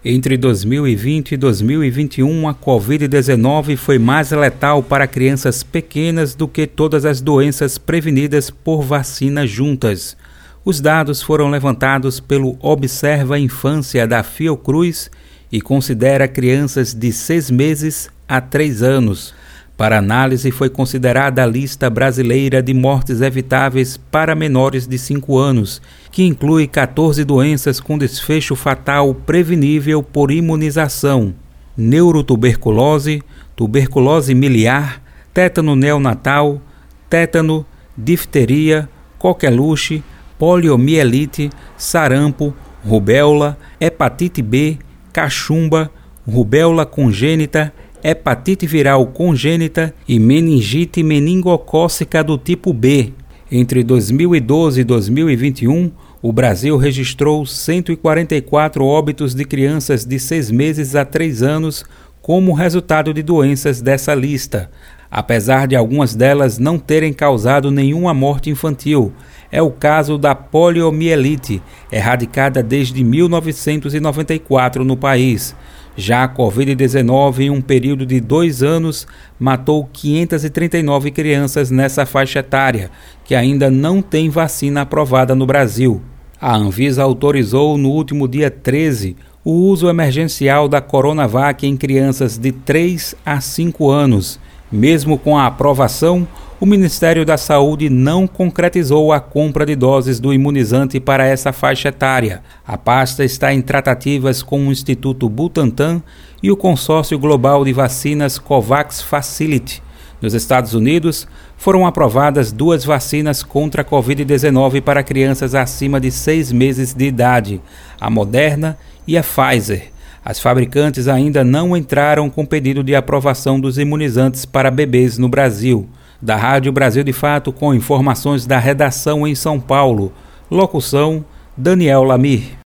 Entre 2020 e 2021, a Covid-19 foi mais letal para crianças pequenas do que todas as doenças prevenidas por vacina juntas. Os dados foram levantados pelo Observa Infância da Fiocruz e considera crianças de 6 meses a 3 anos. Para análise, foi considerada a lista brasileira de mortes evitáveis para menores de 5 anos, que inclui 14 doenças com desfecho fatal prevenível por imunização: neurotuberculose, tuberculose miliar, tétano neonatal, tétano, difteria, coqueluche, poliomielite, sarampo, rubéola, hepatite B, cachumba, rubéola congênita, hepatite viral congênita e meningite meningocócica do tipo B. Entre 2012 e 2021, o Brasil registrou 144 óbitos de crianças de 6 meses a 3 anos como resultado de doenças dessa lista, apesar de algumas delas não terem causado nenhuma morte infantil. É o caso da poliomielite, erradicada desde 1994 no país. Já a Covid-19, em um período de 2 anos, matou 539 crianças nessa faixa etária, que ainda não tem vacina aprovada no Brasil. A Anvisa autorizou no último dia 13 o uso emergencial da Coronavac em crianças de 3 a 5 anos. Mesmo com a aprovação, o Ministério da Saúde não concretizou a compra de doses do imunizante para essa faixa etária. A pasta está em tratativas com o Instituto Butantan e o Consórcio Global de Vacinas COVAX Facility. Nos Estados Unidos, foram aprovadas 2 vacinas contra a Covid-19 para crianças acima de 6 meses de idade, a Moderna e a Pfizer. As fabricantes ainda não entraram com pedido de aprovação dos imunizantes para bebês no Brasil. Da Rádio Brasil de Fato, com informações da redação em São Paulo. Locução: Daniel Lamir.